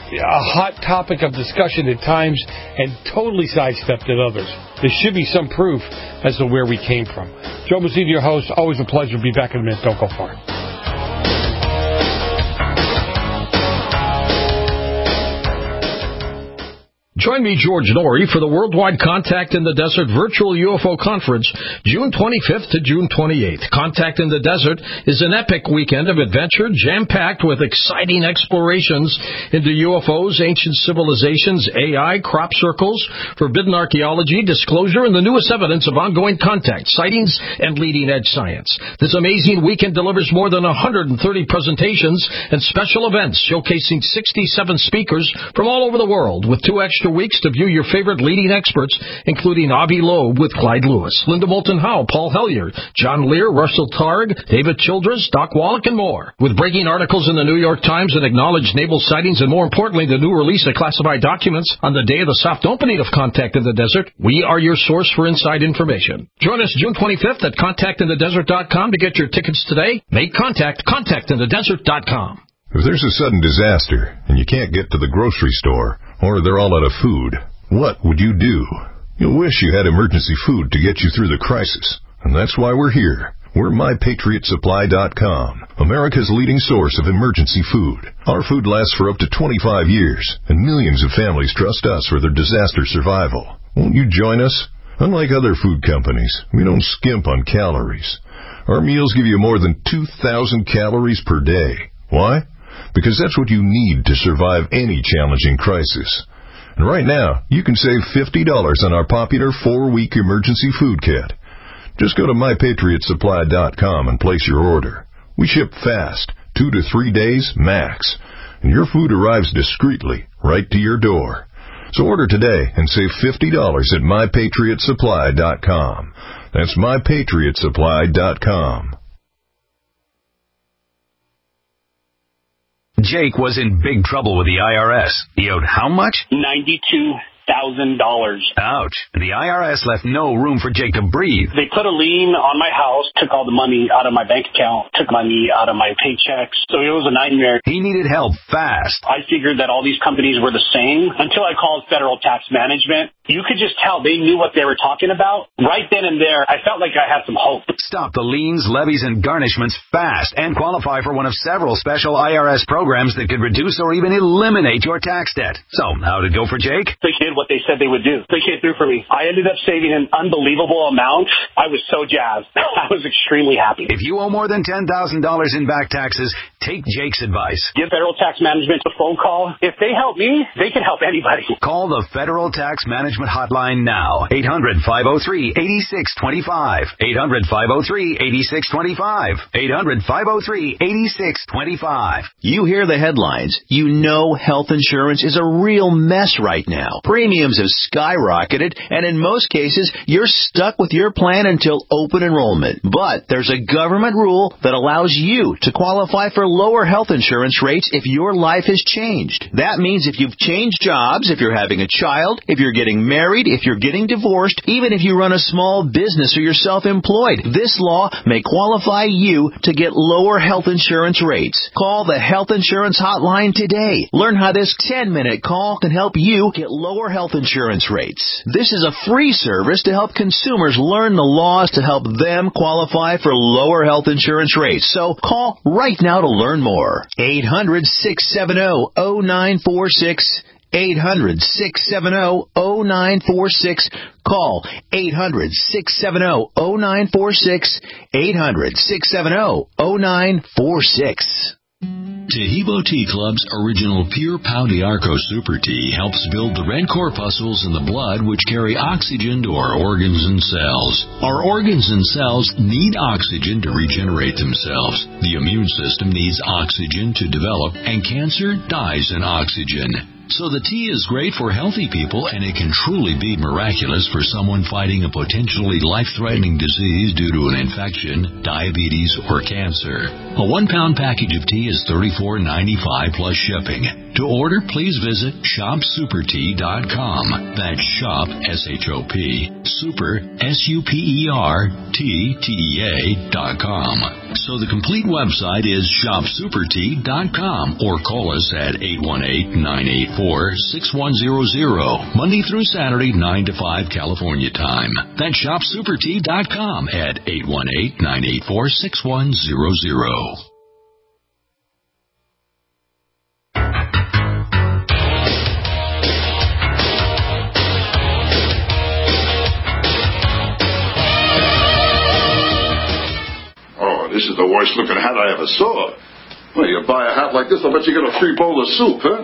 a hot topic of discussion at times and totally sidestepped at others. There should be some proof as to where we came from. Joe Mazzini, your host. Always a pleasure. Be back in a minute. Don't go far. Join me, George Norrie, for the Worldwide Contact in the Desert Virtual U F O Conference, June twenty-fifth to June twenty-eighth. Contact in the Desert is an epic weekend of adventure, jam-packed with exciting explorations into U F Os, ancient civilizations, A I, crop circles, forbidden archaeology, disclosure, and the newest evidence of ongoing contact, sightings, and leading-edge science. This amazing weekend delivers more than one hundred thirty presentations and special events showcasing sixty-seven speakers from all over the world, with two extra weeks to view your favorite leading experts, including Avi Loeb with Clyde Lewis, Linda Moulton Howe, Paul Hellyer, John Lear, Russell Targ, David Childress, Doc Wallach, and more. With breaking articles in the New York Times and acknowledged naval sightings, and more importantly, the new release of classified documents on the day of the soft opening of Contact in the Desert, we are your source for inside information. Join us June twenty-fifth at contact in the desert dot com to get your tickets today. Make contact, contact in the desert dot com. If there's a sudden disaster and you can't get to the grocery store, or they're all out of food, what would you do? You'll wish you had emergency food to get you through the crisis. And that's why we're here. We're my patriot supply dot com, America's leading source of emergency food. Our food lasts for up to twenty-five years, and millions of families trust us for their disaster survival. Won't you join us? Unlike other food companies, we don't skimp on calories. Our meals give you more than two thousand calories per day. Why? Because that's what you need to survive any challenging crisis. And right now, you can save fifty dollars on our popular four-week emergency food kit. Just go to my patriot supply dot com and place your order. We ship fast, two to three days max, and your food arrives discreetly right to your door. So order today and save fifty dollars at my patriot supply dot com. That's my patriot supply dot com. Jake was in big trouble with the I R S. He owed how much? ninety-two thousand dollars. Ouch. The I R S left no room for Jake to breathe. They put a lien on my house, took all the money out of my bank account, took money out of my paychecks. So it was a nightmare. He needed help fast. I figured that all these companies were the same until I called Federal Tax Management. You could just tell they knew what they were talking about. Right then and there, I felt like I had some hope. Stop the liens, levies, and garnishments fast and qualify for one of several special I R S programs that could reduce or even eliminate your tax debt. So, how'd it go for Jake? They did what they said they would do. They came through for me. I ended up saving an unbelievable amount. I was so jazzed. I was extremely happy. If you owe more than ten thousand dollars in back taxes, take Jake's advice. Give Federal Tax Management a phone call. If they help me, they can help anybody. Call the Federal Tax Management Hotline now. eight hundred, five oh three, eight six two five. eight hundred, five oh three, eight six two five. eight hundred, five oh three, eight six two five. You hear the headlines. You know health insurance is a real mess right now. Premiums have skyrocketed, and in most cases, you're stuck with your plan until open enrollment. But there's a government rule that allows you to qualify for lower health insurance rates if your life has changed. That means if you've changed jobs, if you're having a child, if you're getting married, if you're getting divorced, even if you run a small business or you're self-employed, this law may qualify you to get lower health insurance rates. Call the Health Insurance Hotline today. Learn how this ten-minute call can help you get lower health insurance rates. This is a free service to help consumers learn the laws to help them qualify for lower health insurance rates. So call right now to learn more. eight hundred, six seven zero, zero nine four six. eight hundred, six seven zero, zero nine four six. Call eight hundred, six seven zero, zero nine four six. eight hundred, six seven zero, zero nine four six. Tahibo Tea Club's original Pure Pau d'Arco Super Tea helps build the red corpuscles in the blood which carry oxygen to our organs and cells. Our organs and cells need oxygen to regenerate themselves. The immune system needs oxygen to develop, and cancer dies in oxygen. So the tea is great for healthy people, and it can truly be miraculous for someone fighting a potentially life-threatening disease due to an infection, diabetes, or cancer. A one-pound package of tea is thirty-four ninety-five plus shipping. To order, please visit shop super tea dot com. That's shop, S H O P, super, S U P E R, T, T E A, dot com. So the complete website is shop super tea dot com, or call us at eight one eight, nine eight four, six one zero zero, Monday through Saturday, nine to five California time. That's shop super tea dot com at eight one eight, nine eight four, six one zero zero. This is the worst looking hat I ever saw. Well, you buy a hat like this, I'll bet you get a free bowl of soup, huh?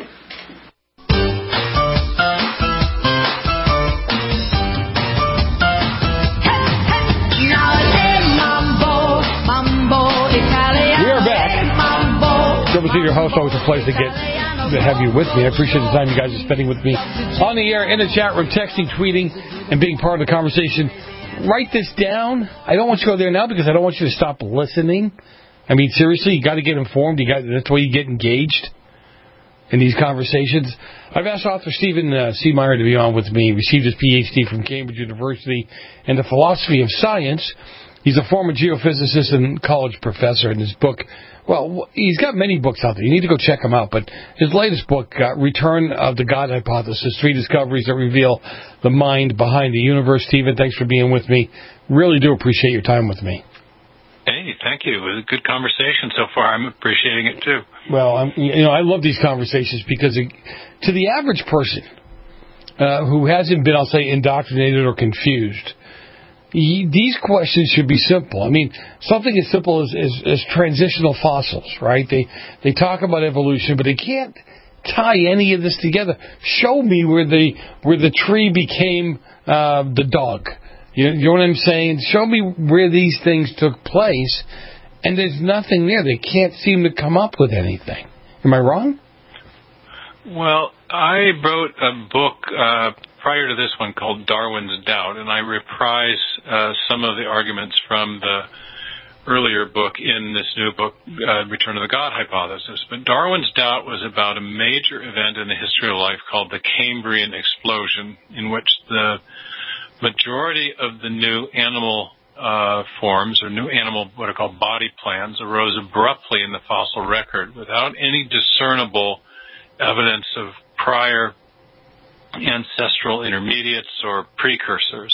We are back. Double to your host, always a pleasure to get to have you with me. I appreciate the time you guys are spending with me on the air, in the chat room, texting, tweeting, and being part of the conversation. Write this down. I don't want you to go there now because I don't want you to stop listening. I mean, seriously, you got to get informed. You got that's the way you get engaged in these conversations. I've asked author Stephen uh, C. Meyer to be on with me. He received his P H D from Cambridge University in the philosophy of science. He's a former geophysicist and college professor. And his book, well, he's got many books out there. You need to go check them out. But his latest book, uh, Return of the God Hypothesis, Three Discoveries That Reveal the Mind Behind the Universe. Stephen, thanks for being with me. Really do appreciate your time with me. Hey, thank you. It was a good conversation so far. I'm appreciating it, too. Well, I'm, you know, I love these conversations because it, to the average person uh, who hasn't been, I'll say, indoctrinated or confused, these questions should be simple. I mean, something as simple as, as, as transitional fossils, right? They they talk about evolution, but they can't tie any of this together. Show me where the where the tree became uh, the dog. You, you know what I'm saying? Show me where these things took place, and there's nothing there. They can't seem to come up with anything. Am I wrong? Well, I wrote a book uh, prior to this one called Darwin's Doubt, and I reprise uh, some of the arguments from the earlier book in this new book, uh, Return of the God Hypothesis. But Darwin's doubt was about a major event in the history of life called the Cambrian explosion, in which the majority of the new animal uh, forms, or new animal, what are called body plans, arose abruptly in the fossil record without any discernible evidence of prior ancestral intermediates or precursors.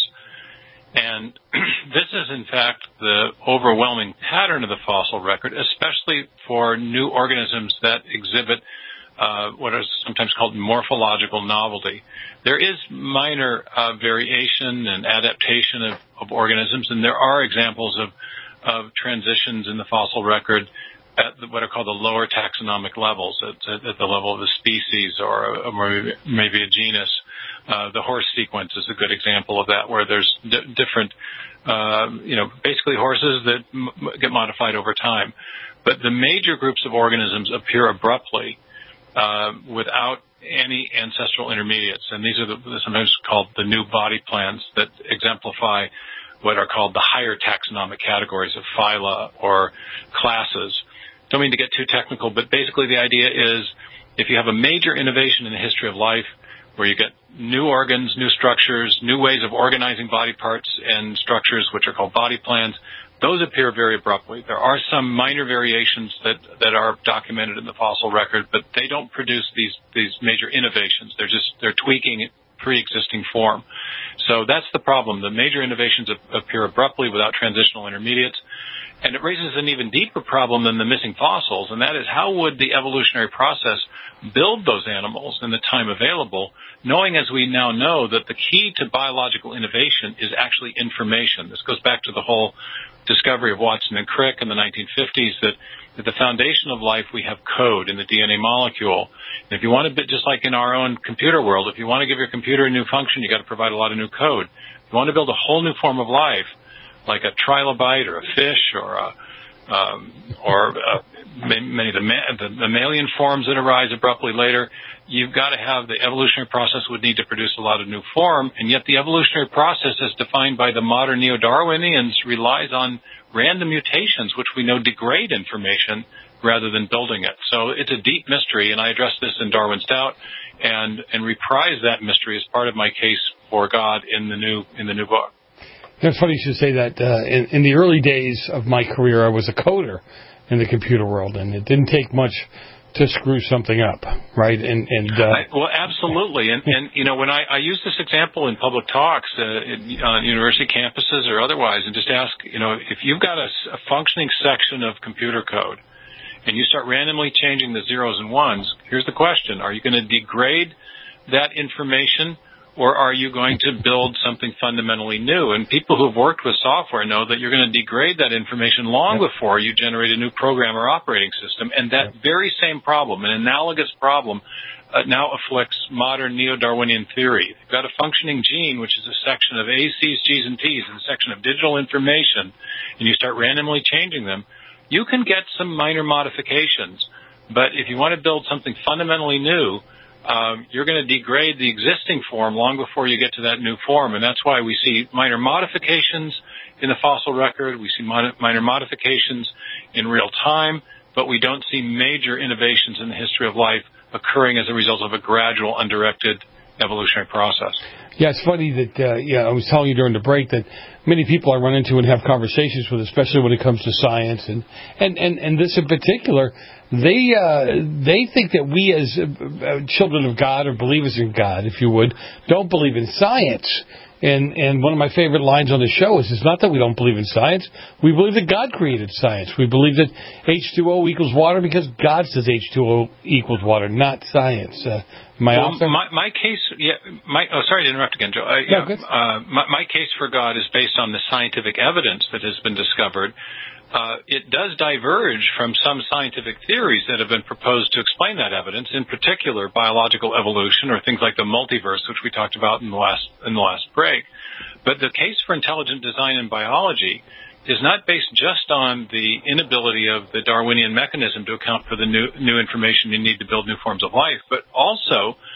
And this is, in fact, the overwhelming pattern of the fossil record, especially for new organisms that exhibit uh, what is sometimes called morphological novelty. There is minor uh, variation and adaptation of, of organisms, and there are examples of, of transitions in the fossil record at the, what are called the lower taxonomic levels, at, at the level of a species or, a, or maybe a genus. Uh, the horse sequence is a good example of that, where there's d- different, uh, you know, basically horses that m- get modified over time. But the major groups of organisms appear abruptly uh, without any ancestral intermediates, and these are the, sometimes called the new body plans that exemplify what are called the higher taxonomic categories of phyla or classes. Don't mean to get too technical, but basically the idea is if you have a major innovation in the history of life, where you get new organs, new structures, new ways of organizing body parts and structures, which are called body plans, those appear very abruptly. There are some minor variations that, that are documented in the fossil record, but they don't produce these, these major innovations. They're just, they're tweaking pre-existing form. So that's the problem. The major innovations appear abruptly without transitional intermediates. And it raises an even deeper problem than the missing fossils, and that is how would the evolutionary process build those animals in the time available, knowing as we now know that the key to biological innovation is actually information. This goes back to the whole discovery of Watson and Crick in the nineteen fifties, that at the foundation of life we have code in the D N A molecule. And if you want to, just like in our own computer world, if you want to give your computer a new function, you got to provide a lot of new code. If you want to build a whole new form of life, like a trilobite or a fish or a, um, or uh, many of the, ma- the mammalian forms that arise abruptly later, you've got to have the evolutionary process would need to produce a lot of new form, and yet the evolutionary process as defined by the modern neo-Darwinians relies on random mutations, which we know degrade information rather than building it. So it's a deep mystery, and I address this in Darwin's Doubt and, and reprise that mystery as part of my case for God in the new in the new book. It's funny you should say that. Uh, in, in the early days of my career, I was a coder in the computer world, and it didn't take much to screw something up, right? And, and uh, I, well, absolutely. And, and you know, when I, I use this example in public talks uh, in, on university campuses or otherwise, and just ask, you know, if you've got a, a functioning section of computer code, and you start randomly changing the zeros and ones, here's the question: are you going to degrade that information, or are you going to build something fundamentally new? And people who've worked with software know that you're going to degrade that information long yep. before you generate a new program or operating system. And that yep. very same problem, an analogous problem, uh, now afflicts modern neo-Darwinian theory. You've got a functioning gene, which is a section of A's, C's, G's, and T's, and a section of digital information, and you start randomly changing them. You can get some minor modifications, but if you want to build something fundamentally new, Um, you're going to degrade the existing form long before you get to that new form. And that's why we see minor modifications in the fossil record. We see mod- minor modifications in real time, but we don't see major innovations in the history of life occurring as a result of a gradual, undirected evolutionary process. Yeah, it's funny that, uh, yeah, I was telling you during the break that many people I run into and have conversations with, especially when it comes to science, and, and, and, and this in particular, they uh, they think that we as uh, children of God or believers in God, if you would, don't believe in science. And and one of my favorite lines on the show is, it's not that we don't believe in science. We believe that God created science. We believe that H two O equals water because God says H two O equals water, not science. Uh, my, well, my my case, yeah, my oh, sorry to interrupt again, Joe. Uh, yeah, yeah, uh, my, my case for God is based on the scientific evidence that has been discovered. Uh, it does diverge from some scientific theories that have been proposed to explain that evidence, in particular biological evolution or things like the multiverse, which we talked about in the last in the last break. But the case for intelligent design in biology is not based just on the inability of the Darwinian mechanism to account for the new new information you need to build new forms of life, but also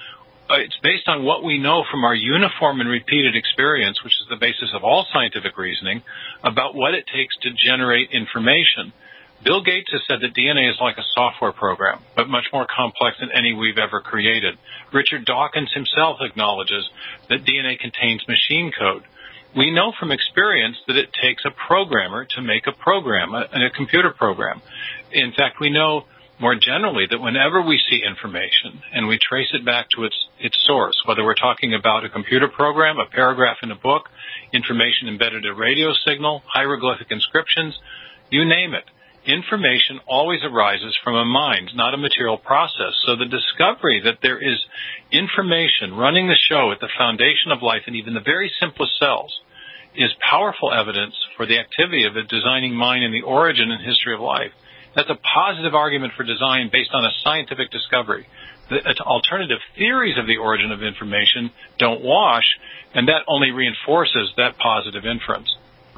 uh, it's based on what we know from our uniform and repeated experience, which is the basis of all scientific reasoning, about what it takes to generate information. Bill Gates has said that D N A is like a software program, but much more complex than any we've ever created. Richard Dawkins himself acknowledges that D N A contains machine code. We know from experience that it takes a programmer to make a program, a, a computer program. In fact, we know more generally that whenever we see information and we trace it back to its its source, whether we're talking about a computer program, a paragraph in a book, information embedded in a radio signal, hieroglyphic inscriptions, you name it, information always arises from a mind, not a material process. So the discovery that there is information running the show at the foundation of life and even the very simplest cells is powerful evidence for the activity of a designing mind and the origin and history of life. That's a positive argument for design based on a scientific discovery. The alternative theories of the origin of information don't wash, and that only reinforces that positive inference.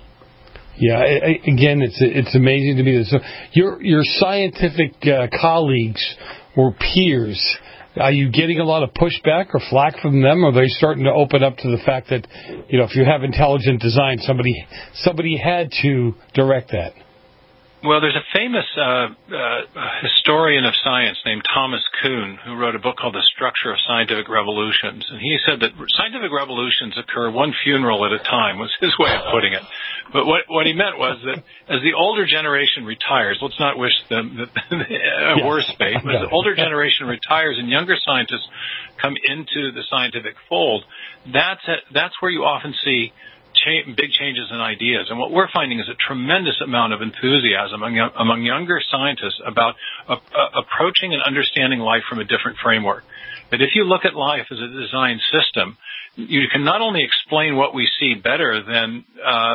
Yeah, I, again, it's it's amazing to me. So your your scientific uh, colleagues or peers, are you getting a lot of pushback or flack from them? Or are they starting to open up to the fact that, you know, if you have intelligent design, somebody somebody had to direct that? Well, there's a famous uh, uh, historian of science named Thomas Kuhn who wrote a book called The Structure of Scientific Revolutions. And he said that scientific revolutions occur one funeral at a time, was his way of putting it. But what, what he meant was that as the older generation retires, let's not wish them a worse fate, but as the older generation retires and younger scientists come into the scientific fold, that's, a, that's where you often see Cha- big changes in ideas. And what we're finding is a tremendous amount of enthusiasm among, among younger scientists about uh, uh, approaching and understanding life from a different framework. That if you look at life as a design system, you can not only explain what we see better than uh,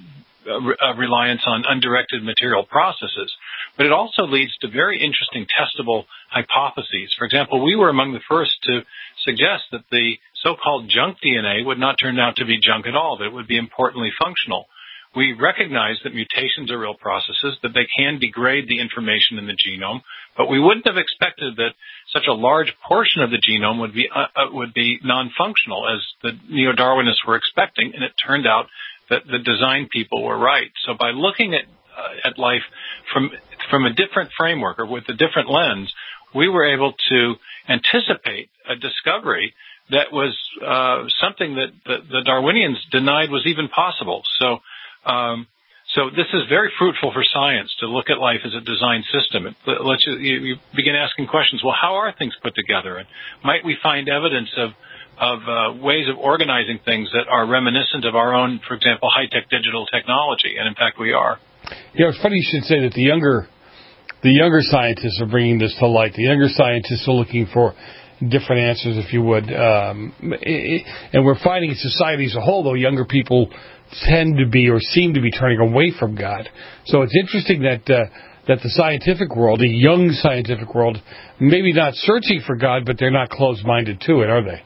a, a reliance on undirected material processes, but it also leads to very interesting testable hypotheses. For example, we were among the first to suggest that the so-called junk D N A would not turn out to be junk at all, that it would be importantly functional. We recognize that mutations are real processes, that they can degrade the information in the genome, but we wouldn't have expected that such a large portion of the genome would be uh, uh, would be non-functional, as the neo-Darwinists were expecting, and it turned out that the design people were right. So by looking at uh, at life from from a different framework or with a different lens, we were able to anticipate a discovery that was uh, something that the, the Darwinians denied was even possible. So, um, so this is very fruitful for science to look at life as a design system. It lets you, you, you begin asking questions. Well, how are things put together? And might we find evidence of of uh, ways of organizing things that are reminiscent of our own, for example, high-tech digital technology? And in fact, we are. Yeah, it's funny you should say that the younger the younger scientists are bringing this to light. The younger scientists are looking for different answers, if you would. Um, it, and we're finding in society as a whole, though, younger people tend to be or seem to be turning away from God. So it's interesting that uh, that the scientific world, the young scientific world, maybe not searching for God, but they're not closed-minded to it, are they?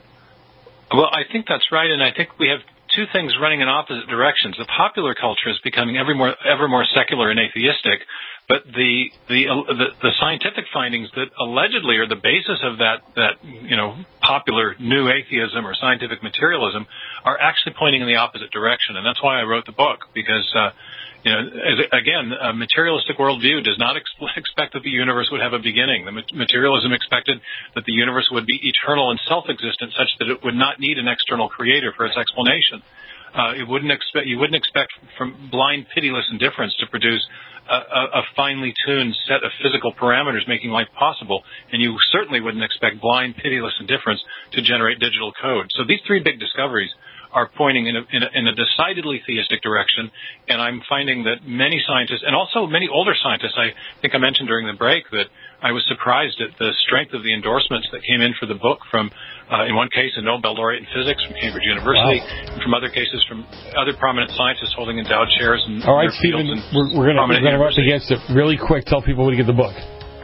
Well, I think that's right, and I think we have two things running in opposite directions. The popular culture is becoming ever more, ever more secular and atheistic, but the, the the the scientific findings that allegedly are the basis of that that you know popular new atheism or scientific materialism are actually pointing in the opposite direction, and that's why I wrote the book, because uh, you know as, again a materialistic worldview does not ex- expect that the universe would have a beginning. The materialism expected that the universe would be eternal and self-existent, such that it would not need an external creator for its explanation. Uh, it wouldn't expect you wouldn't expect from blind, pitiless indifference to produce A, a finely tuned set of physical parameters making life possible, and you certainly wouldn't expect blind, pitiless indifference to generate digital code. So these three big discoveries are pointing in a, in a, in a decidedly theistic direction, and I'm finding that many scientists, and also many older scientists, I think I mentioned during the break that I was surprised at the strength of the endorsements that came in for the book from, uh, in one case, a Nobel laureate in physics from Cambridge University, wow. and from other cases from other prominent scientists holding endowed chairs in All right, Stephen, we're, we're going to rush against it really quick. Tell people where to get the book.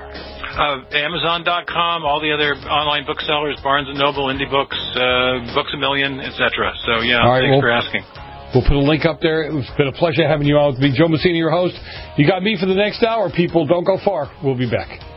Uh, Amazon dot com, all the other online booksellers, Barnes and Noble, Indie Books, uh, Books A Million, et cetera. So, yeah, right, thanks well, for asking. We'll put a link up there. It's been a pleasure having you on with me. Joe Messina, your host. You got me for the next hour, people. Don't go far. We'll be back.